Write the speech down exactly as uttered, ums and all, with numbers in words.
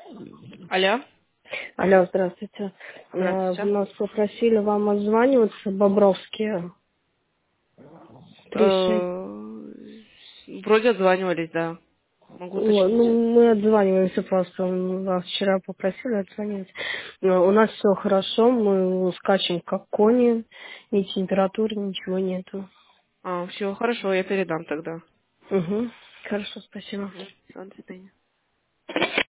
Алло, Алло, здравствуйте. Э, Вы здравствуйте. нас попросили вам отзваниваться, Бобровские, три шесть. Э, Вроде отзванивались, да. Могу Ой, уточнить. ну, мы отзваниваемся просто, м, вас вчера попросили отзвонить. Э, У нас все хорошо, мы скачем как кони, ни температуры, ничего нету. А, все, хорошо, я передам тогда. Угу. Хорошо, спасибо. Мгм. Всё, до свидания.